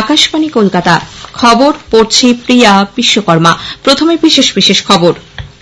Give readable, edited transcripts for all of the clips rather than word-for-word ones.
আকাশবাণী কলকাতা। খবর পড়ছি প্রিয়া বিশ্বকর্মা। প্রথমে বিশেষ খবর।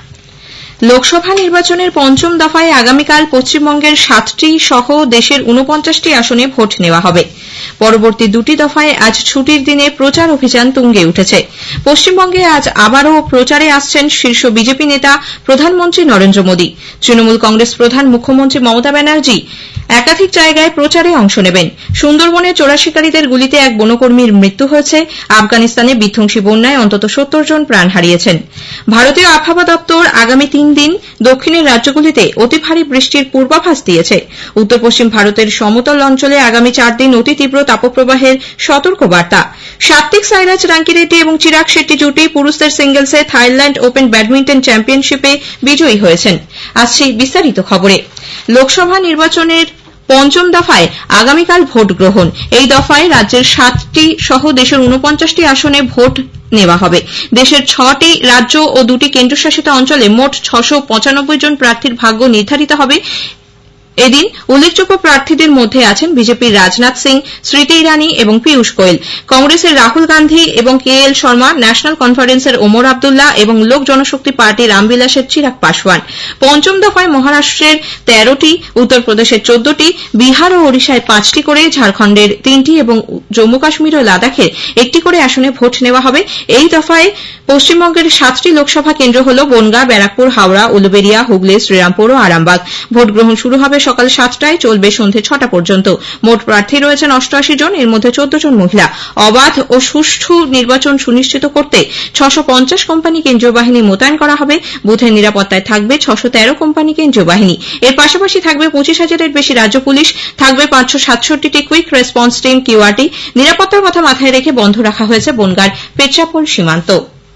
লোকসভা নির্বাচনের পঞ্চম দফায় আগামীকাল পশ্চিমবঙ্গের 7টি সহ দেশের 49টি আসনে ভোট নেওয়া হবে। পরবর্তী দুটি দফায় আজ ছুটির দিনে প্রচার অভিযান তুঙ্গে উঠেছে। পশ্চিমবঙ্গে আজ আবারও প্রচারে আসছেন শীর্ষ বিজেপি নেতা প্রধানমন্ত্রী নরেন্দ্র মোদী। তৃণমূল কংগ্রেস প্রধান মুখ্যমন্ত্রী মমতা ব্যানার্জি একাধিক জায়গায় প্রচারে অংশ নেবেন। সুন্দরবনে চোরা শিকারীদের গুলিতে এক বনকর্মীর মৃত্যু হয়েছে। আফগানিস্তানে বিধ্বংসী বন্যায় অন্তত 70 জন প্রাণ হারিয়েছেন। ভারতীয় আবহাওয়া দপ্তর আগামী 3 দিন দক্ষিণের রাজ্যগুলিতে অতি ভারী বৃষ্টির পূর্বাভাস দিয়েছে। উত্তর পশ্চিম ভারতের সমতল অঞ্চলে আগামী 4 দিন অতি তীব্র তাপপ্রবাহের সতর্কবার্তা। সাত্বিক সাইরাজ রাঙ্কিরেড্ডি এবং চিরাগ শেট্টি জুটি পুরুষদের সিঙ্গলসে থাইল্যান্ড ওপেন ব্যাডমিন্টন চ্যাম্পিয়নশিপে বিজয়ী হয়েছেন। আসছে বিস্তারিত খবরে। লোকসভা নির্বাচনের পঞ্চম দফায় আগামীকাল ভোট গ্রহণ। এই দফায় রাজ্যের 7টি সহ দেশের 49টি আসনে ভোট নেওয়া হবে। দেশের 6টি রাজ্য ও 2টি কেন্দ্রশাসিত অঞ্চলে মোট 695 জন প্রার্থীর ভাগ্য নির্ধারিত হবে। এদিন উল্লেখযোগ্য প্রার্থীদের মধ্যে আছেন বিজেপির রাজনাথ সিং, স্মৃতি ইরানি এবং পীযূষ গোয়েল, কংগ্রেসের রাহুল গান্ধী এবং KL শর্মা, ন্যাশনাল কনফারেন্সের ওমর আবদুল্লাহ এবং লোক জনশক্তি পার্টি রামবিলাসের চিরাগ পাসওয়ান। পঞ্চম দফায় মহারাষ্ট্রের 13টি, উত্তরপ্রদেশের 14টি, বিহার ও ওড়িশায় 5টি করে, ঝাড়খণ্ডের 3টি এবং জম্মু কাশ্মীর ও লাদাখের 1টি করে আসনে ভোট নেওয়া হবে। এই দফায় পশ্চিমবঙ্গের 7টি লোকসভা কেন্দ্র হল বনগাঁ, ব্যারাকপুর, হাওড়া, উলুবেড়িয়া, হুগলি, শ্রীরামপুর ও আরামবাগ। ভোট গ্রহণ শুরু হবে সকাল 7টায়, চলবে সন্ধে 6টা পর্যন্ত। মোট প্রার্থী রয়েছেন 88 জন, এর মধ্যে 14 জন মহিলা। অবাধ ও সুষ্ঠু নির্বাচন সুনিশ্চিত করতে 650 কোম্পানি কেন্দ্রীয় বাহিনী মোতায়েন করা হবে। বুথের নিরাপত্তায় থাকবে 613 কোম্পানি কেন্দ্রীয় বাহিনী। এর পাশাপাশি থাকবে 25,000-এর বেশি রাজ্য পুলিশ, থাকবে 567টি কুইক রেসপন্স টিম QRT। নিরাপত্তার কথা মাথায় রেখে বন্ধ রাখা হয়েছে বনগাঁর পেট্রাপোল সীমান্ত।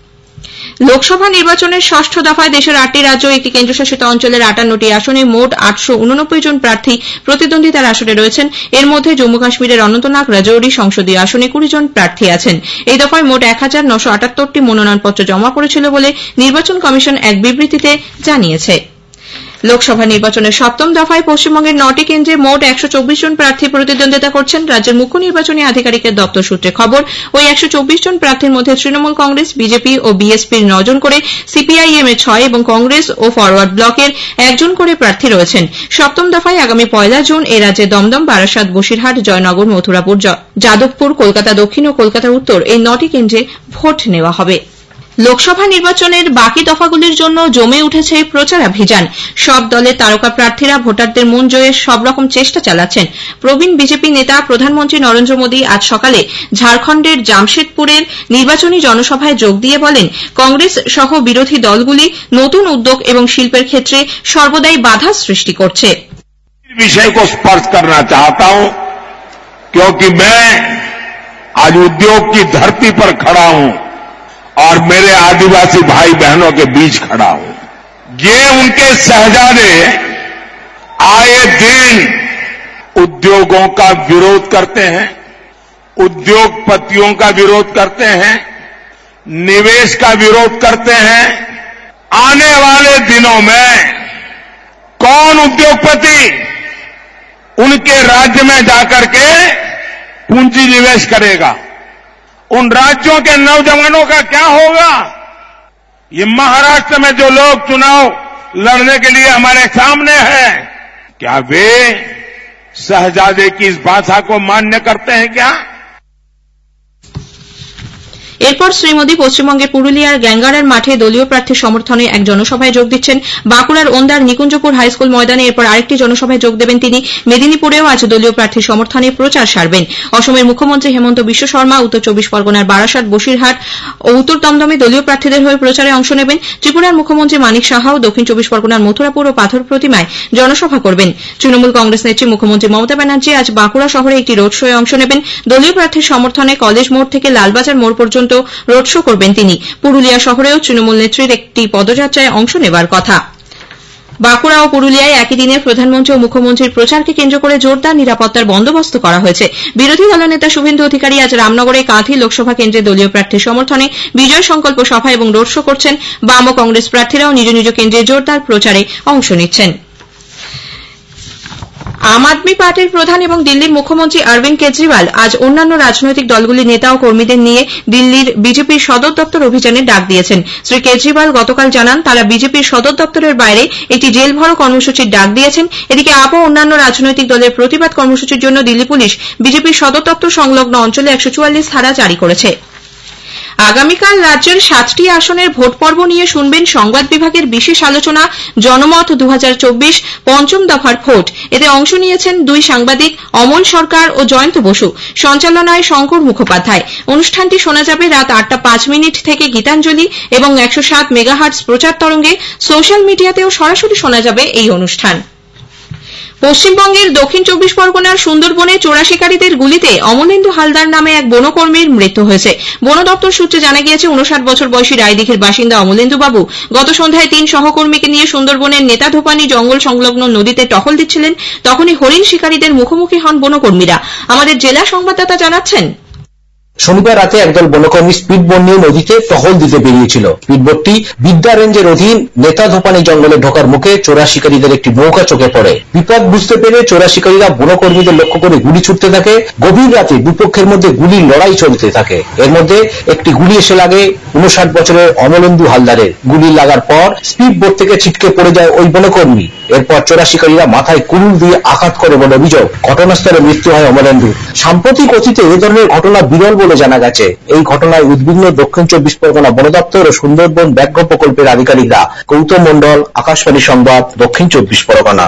লোকসভা নির্বাচনের ষষ্ঠ দফায় দেশের 8টি রাজ্য ও একটি কেন্দ্রশাসিত অঞ্চলের 58টি আসনে মোট 889 জন প্রার্থী প্রতিদ্বন্দ্বিতার আসরে রয়েছেন। এর মধ্যে জম্মু কাশ্মীরের অনন্তনাগ রাজৌরি সংসদীয় আসনে 20 জন প্রার্থী আছেন। এই দফায় মোট 1978টি মনোনয়নপত্র জমা পড়েছিল বলে নির্বাচন কমিশন এক বিবৃতিতে জানিয়েছে। লোকসভা নির্বাচনের সপ্তম দফায় পশ্চিমবঙ্গের 9টি কেন্দ্রে মোট 124 জন প্রার্থী প্রতিদ্বন্দ্বিতা করছেন। রাজ্যের মুখ্য নির্বাচনী আধিকারিকের দপ্তর সূত্রে খবর, ওই 124 জন প্রার্থীর মধ্যে তৃণমূল কংগ্রেস, বিজেপি ও BSPর 9 জন করে, CPIM এর 6 এবং কংগ্রেস ও ফরওয়ার্ড ব্লকের 1 জন করে প্রার্থী রয়েছেন। সপ্তম দফায় আগামী 1 জুন এ রাজ্যে দমদম, বারাসাত, বসিরহাট, জয়নগর, মথুরাপুর, যাদবপুর, কলকাতা দক্ষিণ ও কলকাতা উত্তর এই 9টি কেন্দ্রে ভোট নেওয়া হবে। লোকসভা নির্বাচনের বাকি দফাগুলির জন্য জমে উঠেছে প্রচারাভিযান। সব দলের তারকা প্রার্থীরা ভোটারদের মন জয়ের সব রকম চেষ্টা চালাচ্ছেন। প্রবীণ বিজেপি নেতা প্রধানমন্ত্রী নরেন্দ্র মোদী আজ সকালে ঝাড়খণ্ডের জামশেদপুরের নির্বাচনী জনসভায় যোগ দিয়ে বলেন, কংগ্রেস সহ বিরোধী দলগুলি নতুন উদ্যোগ এবং শিল্পের ক্ষেত্রে সর্বদাই বাধা সৃষ্টি করছে। বিষয় को स्पर्श करना चाहता हूं क्योंकि मैं आज उद्योग की धरती पर खड़ा हूं और मेरे आदिवासी भाई बहनों के बीच खड़ा हूं। ये उनके शहजादे आए दिन उद्योगों का विरोध करते हैं, उद्योगपतियों का विरोध करते हैं, निवेश का विरोध करते हैं। आने वाले दिनों में कौन उद्योगपति उनके राज्य में जाकर के पूंजी निवेश करेगा? उन राज्यों के नौजवानों का क्या होगा? ये महाराष्ट्र में जो लोग चुनाव लड़ने के लिए हमारे सामने हैं, क्या वे शहजादे की इस भाषा को मान्य करते हैं क्या? এরপর শ্রী মোদী পশ্চিমবঙ্গের পুরুলিয়ার গ্যাঙ্গারার মাঠে দলীয় প্রার্থীর সমর্থনে এক জনসভায় যোগ দিচ্ছেন। বাঁকুড়ার ওন্দার নিকুঞ্জপুর হাইস্কুল ময়দানে এরপর আরেকটি জনসভায় যোগ দেবেন তিনি। মেদিনীপুরেও আজ দলীয় প্রার্থীর সমর্থনে প্রচার সারবেন। অসমের মুখ্যমন্ত্রী হেমন্ত বিশ্ব শর্মা উত্তর 24 পরগনার বারাসাত, বসিরহাট ও উত্তর দমদমে দলীয় প্রার্থীদের হয়ে প্রচারে অংশ নেবেন। ত্রিপুরার মুখ্যমন্ত্রী মানিক সাহাও দক্ষিণ 24 পরগনার মথুরাপুর ও পাথর প্রতিমায় জনসভা করবেন। তৃণমূল কংগ্রেস নেত্রী মুখ্যমন্ত্রী মমতা ব্যানার্জি আজ বাঁকুড়া শহরে একটি রোড শোয়ে অংশ নেবেন। দলীয় প্রার্থীর সমর্থনে কলেজ মোড় থেকে লালবাজার মোড় পর্যন্ত রোড শো করবেন তিনি। পুরুলিয়া শহরেও তৃণমূল নেত্রীর একটি পদযাত্রায় অংশ নেবার কথা। বাঁকুড়া ও পুরুলিয়ায় একই দিনে প্রধানমন্ত্রী ও মুখ্যমন্ত্রীর প্রচারকে কেন্দ্র করে জোরদার নিরাপত্তার বন্দোবস্ত করা হয়েছে। বিরোধী দলনেতা শুভেন্দু অধিকারী আজ রামনগরে কাঁথি লোকসভা কেন্দ্রে দলীয় প্রার্থীর সমর্থনে বিজয় সংকল্প সভা এবং রোড শো করছেন। বাম ও কংগ্রেস প্রার্থীরাও নিজ নিজ কেন্দ্রে জোরদার প্রচারে অংশ নিচ্ছেন। আম আদমি পার্টির প্রধান এবং দিল্লির মুখ্যমন্ত্রী অরবিন্দ কেজরিওয়াল আজ অন্যান্য রাজনৈতিক দলগুলির নেতা ও কর্মীদের নিয়ে দিল্লির বিজেপির সদর দপ্তর অভিযানের ডাক দিয়েছেন। শ্রী কেজরিওয়াল গতকাল জানান তারা বিজেপির সদর দপ্তরের বাইরে একটি জেল ভরো কর্মসূচির ডাক দিয়েছেন। এদিকে আপ ও অন্যান্য রাজনৈতিক দলের প্রতিবাদ কর্মসূচির জন্য দিল্লি পুলিশ বিজেপির সদর দপ্তর সংলগ্ন অঞ্চলে 144 ধারা জারি করেছে। আগামীকাল রাজ্যের 7টি আসনের ভোট পর্ব নিয়ে শুনবেন সংবাদ বিভাগের বিশেষ আলোচনা জনমত 2024 পঞ্চম দফার ভোট। এতে অংশ নিয়েছেন দুই সাংবাদিক অমল সরকার ও জয়ন্ত বসু। সঞ্চালনায় শঙ্কর মুখোপাধ্যায়। অনুষ্ঠানটি শোনা যাবে রাত 8:05 থেকে গীতাঞ্জলি এবং 107 মেগাহার্টজ প্রচার তরঙ্গে। সোশ্যাল মিডিয়াতেও সরাসরি শোনা যাবে এই অনুষ্ঠান। পশ্চিমবঙ্গের দক্ষিণ 24 পরগনার সুন্দরবনে চোরা শিকারীদের গুলিতে অমলেন্দু হালদার নামে এক বনকর্মীর মৃত্যু হয়েছে। বন দপ্তর সূত্রে জানা গিয়েছে 59 বছর বয়সী রায়দিঘির বাসিন্দা অমলেন্দু বাবু গত সন্ধ্যায় 3 সহকর্মীকে নিয়ে সুন্দরবনের নেতাধোপানি জঙ্গল সংলগ্ন নদীতে টহল দিচ্ছিলেন। তখনই হরিণ শিকারীদের মুখোমুখি হন বনকর্মীরা। আমাদের জেলা সংবাদদাতা জানাচ্ছেন, শনিবার রাতে একদল বনকর্মী স্পিডবোট নিয়ে নদীতে টহল দিতে বেরিয়েছিল। স্পিডবোটটি বিদ্যা রেঞ্জের অধীন নেতাধোপানি জঙ্গলে ঢোকার মুখে চোরা শিকারীদের একটি নৌকা চোখে পড়ে। বিপদ বুঝতে পেরে চোরা শিকারীরা বনকর্মীদের লক্ষ্য করে গুলি ছুটতে থাকে। গভীর রাতে দুপক্ষের মধ্যে গুলির লড়াই চলতে থাকে। এর মধ্যে একটি গুলি এসে লাগে 59 বছরের অমলেন্দু হালদারের। গুলি লাগার পর স্পিডবোট থেকে ছিটকে পড়ে যায় ওই বনকর্মী। এরপর চোরা শিকারীরা মাথায় কুড়ুল দিয়ে আঘাত করে বলে অভিযোগ। ঘটনাস্থলে মৃত্যু হয় অমলেন্দু। সাম্প্রতিক অতীতে এ ধরনের ঘটনা বিরল বলে জানা গেছে। এই ঘটনায় উদ্বিগ্ন দক্ষিণ 24 পরগনা বন দপ্তর ও সুন্দরবন ব্যাঘ্র প্রকল্পের আধিকারিকরা। গৌতম মন্ডল, আকাশবাণী সংবাদ, দক্ষিণ 24 পরগনা।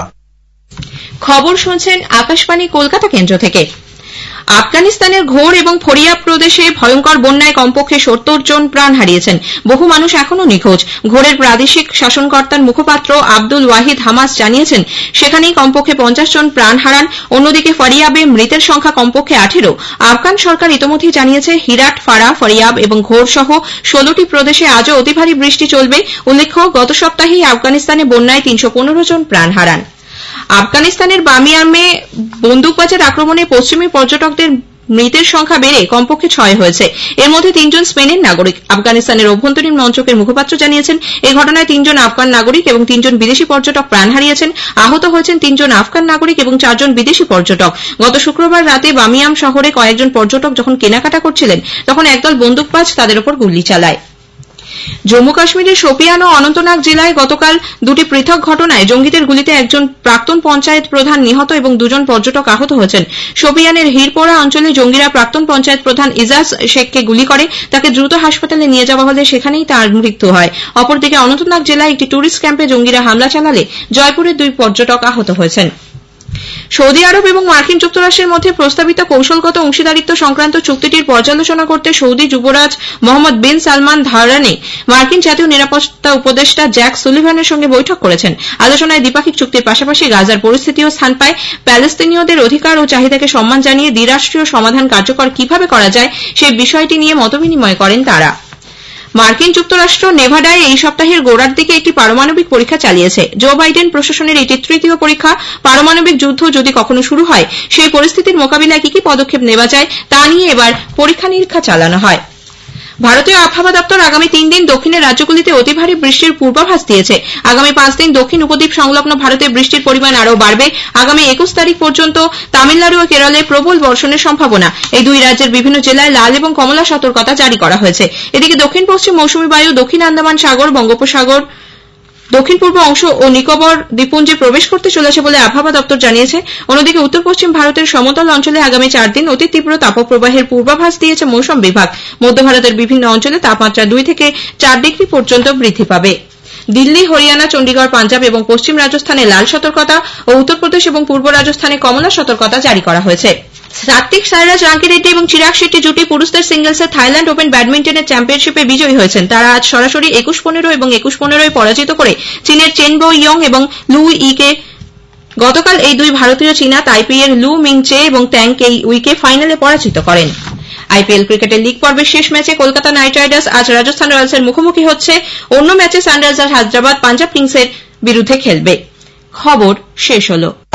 খবর শুনছেন আকাশবাণী কলকাতা কেন্দ্র থেকে। আফগানিস্তানের ঘোর এবং ফরিয়াব প্রদেশে ভয়ঙ্কর বন্যায় কমপক্ষে 70 জন প্রাণ হারিয়েছেন। বহু মানুষ এখনও নিখোঁজ। ঘোরের প্রাদেশিক শাসনকর্তার মুখপাত্র আব্দুল ওয়াহিদ হামাস জানিয়েছেন সেখানেই কমপক্ষে 50 জন প্রাণ হারান। অন্যদিকে ফরিয়াবে মৃতের সংখ্যা কমপক্ষে 18। আফগান সরকার ইতোমধ্যেই জানিয়েছে হিরাট, ফারা, ফরিয়াব এবং ঘোর সহ 16টি প্রদেশে আজও অতি ভারী বৃষ্টি চলবে। উল্লেখ্য, গত সপ্তাহেই আফগানিস্তানে বন্যায় 315 জন প্রাণ হারান। আফগানিস্তানের বামিয়ামে বন্দুকবাজের আক্রমণে পশ্চিমী পর্যটকদের মৃতের সংখ্যা বেড়ে কমপক্ষে 6 হয়েছে। এর মধ্যে 3 জন স্পেনের নাগরিক। আফগানিস্তানের অভ্যন্তরীণ মন্ত্রকের মুখপাত্র জানিয়েছেন এই ঘটনায় 3 জন আফগান নাগরিক এবং 3 জন বিদেশি পর্যটক প্রাণ হারিয়েছেন। আহত হয়েছেন 3 জন আফগান নাগরিক এবং 4 জন বিদেশি পর্যটক। গত শুক্রবার রাতে বামিয়াম শহরে কয়েকজন পর্যটক যখন কেনাকাটা করছিলেন তখন একদল বন্দুকবাজ তাদের উপর গুলি চালায়। জম্মু কাশ্মীরের শোপিয়ান ও অনন্তনাগ জেলায় গতকাল দুটি পৃথক ঘটনায় জঙ্গিদের গুলিতে একজন প্রাক্তন পঞ্চায়েত প্রধান নিহত এবং 2 জন পর্যটক আহত হয়েছেন। শোপিয়ানের হিরপোরা অঞ্চলে জঙ্গিরা প্রাক্তন পঞ্চায়েত প্রধান ইজাজ শেখকে গুলি করে। তাকে দ্রুত হাসপাতালে নিয়ে যাওয়া হলে সেখানেই তার মৃত্যু হয়। অপরদিকে অনন্তনাগ জেলায় একটি টুরিস্ট ক্যাম্পে জঙ্গিরা হামলা চালালে জয়পুরের 2 পর্যটক আহত হয়েছেন। সৌদি আরব এবং মার্কিন যুক্তরাষ্ট্রের মধ্যে প্রস্তাবিত কৌশলগত অংশীদারিত্ব সংক্রান্ত চুক্তিটির পর্যালোচনা করতে সৌদি যুবরাজ মোহাম্মদ বিন সালমান ধারানে মার্কিন জাতীয় নিরাপত্তা উপদেষ্টা জ্যাক সুলিভানের সঙ্গে বৈঠক করেছেন। আলোচনায় দ্বিপাক্ষিক চুক্তির পাশাপাশি গাজার পরিস্থিতিও স্থান পায়। প্যালেস্তিনীয়দের অধিকার ও চাহিদাকে সম্মান জানিয়ে দ্বিরাষ্ট্রীয় সমাধান কার্যকর কিভাবে করা যায় সেই বিষয়টি নিয়ে মতবিনিময় করেন তারা। মার্কিন যুক্তরাষ্ট্র নেভাডায় এই সপ্তাহের গোড়ার দিকে একটি পারমাণবিক পরীক্ষা চালিয়েছে। জো বাইডেন প্রশাসনের এটি তৃতীয় পরীক্ষা। পারমাণবিক যুদ্ধ যদি কখনো শুরু হয় সেই পরিস্থিতির মোকাবিলায় কি কি পদক্ষেপ নেওয়া যায় তা নিয়ে এবার পরীক্ষা নিরীক্ষা চালানো হয়। ভারতীয় আবহাওয়া দপ্তর আগামী 3 দিন দক্ষিণের রাজ্যগুলিতে অতি ভারী বৃষ্টির পূর্বাভাস দিয়েছে। আগামী 5 দিন দক্ষিণ উপদ্বীপ সংলগ্ন ভারতে বৃষ্টির পরিমাণ আরও বাড়বে। আগামী 21 তারিখ পর্যন্ত তামিলনাড়ু ও কেরলে প্রবল বর্ষণের সম্ভাবনা। এই দুই রাজ্যের বিভিন্ন জেলায় লাল এবং কমলা সতর্কতা জারি করা হয়েছে। এদিকে দক্ষিণ পশ্চিম মৌসুমী বায়ু দক্ষিণ আন্দামান সাগর, বঙ্গোপসাগর, দক্ষিণ পূর্ব অংশ ও নিকোবর দ্বীপপুঞ্জে প্রবেশ করতে চলেছে বলে আবহাওয়া দপ্তর জানিয়েছে। অন্যদিকে উত্তর পশ্চিম ভারতের সমতল অঞ্চলে আগামী 4 দিন অতি তীব্র তাপপ্রবাহের পূর্বাভাস দিয়েছে মৌসুম বিভাগ। মধ্য ভারতের বিভিন্ন অঞ্চলে তাপমাত্রা 2 থেকে 4 ডিগ্রি পর্যন্ত বৃদ্ধি পাবে। দিল্লি, হরিয়ানা, চণ্ডীগড়, পাঞ্জাব এবং পশ্চিম রাজস্থানে লাল সতর্কতা ও উত্তরপ্রদেশ এবং পূর্ব রাজস্থানে কমলা সতর্কতা জারি করা হয়েছে। সাত্বিক সাইরাজ রাঙ্কিরেড্ডি এবং চিরাগ শেট্টি জুটি পুরুষদের সিঙ্গলসে থাইল্যান্ড ওপেন ব্যাডমিন্টনের চ্যাম্পিয়নশিপে বিজয়ী হয়েছেন। তারা আজ সরাসরি 21-15 এবং 21-15 পরাজিত করে চীনের চেন বো ইয়ং এবং লু ইকে। গতকাল এই দুই ভারতীয় চীনা তাইপেইয়ের লু মিংচে এবং ট্যাং কেই উইকে ফাইনালে পরাজিত করেন। আইপিএল ক্রিকেটের লিগ পর্বের শেষ ম্যাচে কলকাতা নাইট রাইডার্স আজ রাজস্থান রয়্যালসের মুখোমুখি হচ্ছে। অন্য ম্যাচে সানরাইজার্স হায়দ্রাবাদ পাঞ্জাব কিংসের বিরুদ্ধে খেলবে। খবর শেষ হলো।